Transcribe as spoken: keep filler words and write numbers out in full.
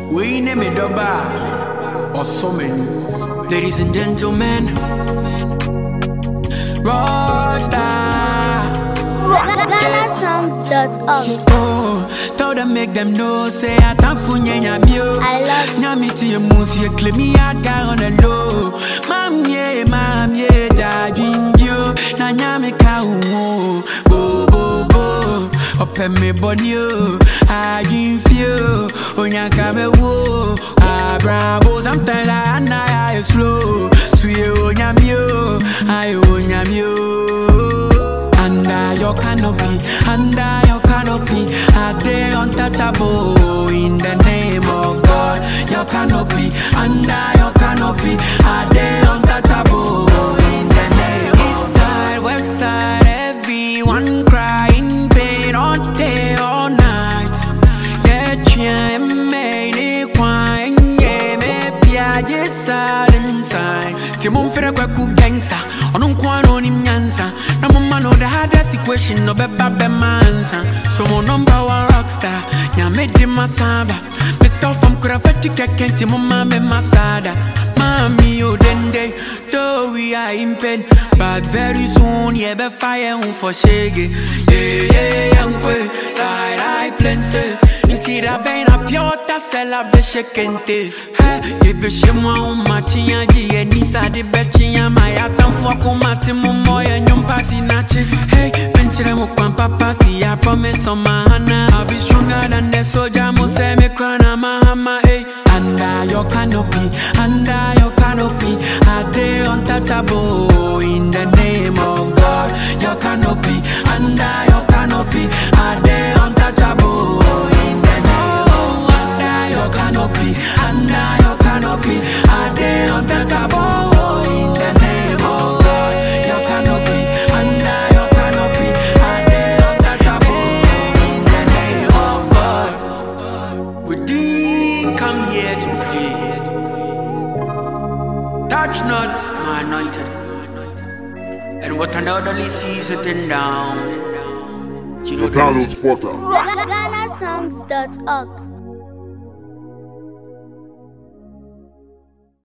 We name it Doba or so many. Ladies and gentlemen, Rockstar Ghana Songs dot org. Oh, tell them make them know say I can't funny nyamio. I love Nyami to your moose, you claim me out on the low. Mam ye, mam ye, judging you. Na nyami ka wo, bo bo bo. Open me body, I dream feel. Onyanka me wo, ah bravo. Sometimes I na I slow. Sweet onyamio, I onyamio. Under your canopy, under your canopy, I dey untouchable in the name of God. Your canopy, under your canopy, I dey untouchable in the name of God. East side, west side, everyone crying pain all day, all night. Get you made it quiet, yeah, maybe I just sat inside. Timon fere kwa ku gangsta, onon kwa no ni nyansa. Na mama no the hardest equation no be babe mansa. So mo number one rockstar, nya me di masaba. Me top from kura fetch kekenti mama me masada. Mami o dende, though we are in pain, but very soon yeah be fire un for shege. Yeah yeah young boy, side I plenty. Intira ben a piota sella be shekente. Hey, ye be shemwa un machinya ji e nisa di bechinya maya tan foko mati mo moya nyum party nache. Hey, venture mo kwan papa si I promise on my hana. I'll be stronger than the soldier mo say me krana mahama. Hey, under your canopy, under your canopy, I dey untouchable in the name of God. Your canopy, under your canopy, I dey untouchable in the name of God. Under your canopy, under your canopy, I dey untouchable in the name of God. Your canopy, under your canopy, I dey untouchable in the name of God. We didn't come here to play. Touch not my anointed, and what an elderly sees sitting down. You know Donald Potter. Ghana Songs dot org.